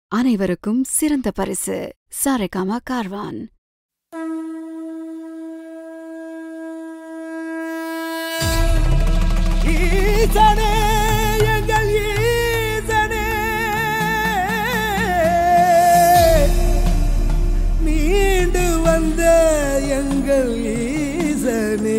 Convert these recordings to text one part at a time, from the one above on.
அனைவருக்கும் சிறந்த பரிசு சாரேகாமா கார்வான். ஈசனே எங்கள் ஈசனே, மீண்டு வந்த எங்கள் ஈசனே.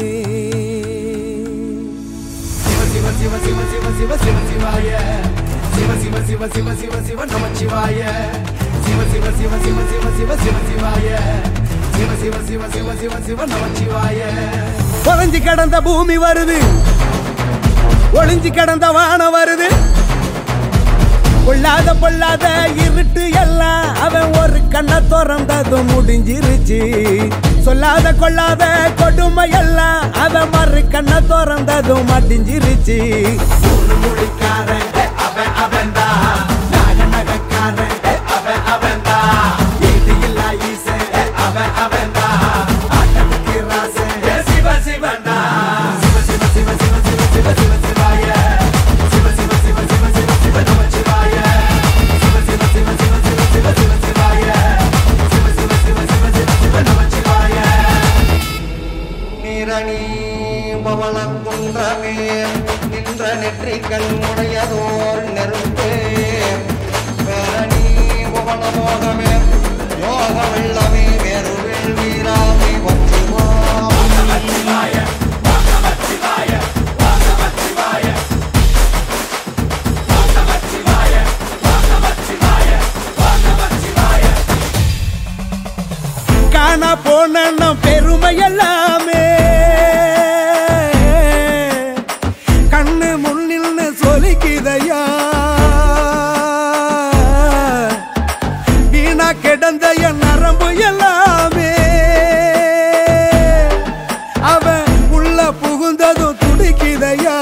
சிவ சிவ சிவ சிவ சிவ சிவ சிவாய, சிவ சிவ சிவ சிவ சிவ சிவ நமச்சிவாய, சிவ சிவ சிவ சிவ சிவ சிவ சிவ சிவாய, சிவ சிவ சிவ சிவ சிவ சிவ நமச்சிவாய. ஒளிஞ்சு கிடந்த பூமி வருது, ஒளிஞ்சு கிடந்த வானம் வருது, பொல்லாத பொல்லாத இருட்டு எல்லாம் அவன் ஒரு கண்ணை திறந்ததும் முடிஞ்சிருச்சு. சொல்லாத கொள்ளாத கொடுமை எல்லாம் அவன் மறு கண்ணை திறந்ததும் மடிஞ்சிருச்சு. மொழிக்காரன் அவன் அவன்தா, நகக்காரன் அவன் அவன்தா, இது இல்ல ஈசன் அவன் அவன்தா, ஆட்டமுக்கு ராசன் சிவ சிவன்தா. சிவ சிவ சிவ சிவ சிவ சிவ சிவ சிவாய, சிவ சிவ சிவ சிவ சிவ சிவ நமச்சிவாய, சிவ சிவ சிவ சிவ சிவ சிவ சிவ சிவாய, சிவ சிவ சிவ சிவ சிவ சிவ நமச்சிவாய. நிரணி பவளம் குன்றமே நின்ற நெற்றிக்கண் உடையதோர் நெருப்பே, பேரணி பவள மோகமே யோக வெள்ளமே வேறு வேள்வீராமே வச்சுவாய. காண போன பெருமை எல்லாமே கண்ணு முன்னில் சொல்லிக்கிதையா, வீணா கிடந்த என் நரம்பு எல்லாமே அவன் உள்ள புகுந்ததும் துடிக்குதையா.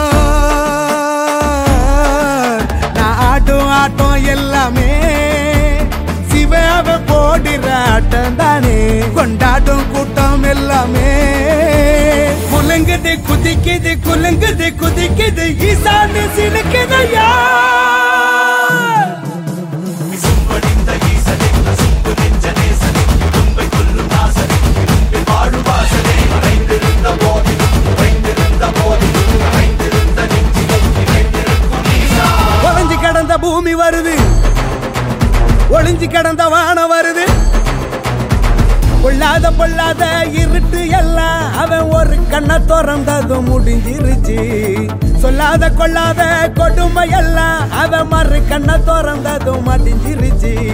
நான் ஆட்டும் ஆட்டம் எல்லாமே சிவன் போடுற ஆட்டம் தானே, கொண்டாட்டும் கூட்டம் எல்லாமே குலுங்குது குதிக்குது குலுங்குது குதிக்குது ஈசானு சிலுக்குதையா. ஒளிஞ்சு கிடந்த பூமி வருது, ஒளிஞ்சு கிடந்த வானம் வருது, பொல்லாத பொல்லாத இருட்டு எல்லாம் அவன் ஒரு கண்ணை திறந்ததும் முடிஞ்சிருச்சு. சொல்லாத கொள்ளாத கொடுமை எல்லாம் அவன் மறு கண்ணை திறந்ததும் மடிஞ்சிருச்சு.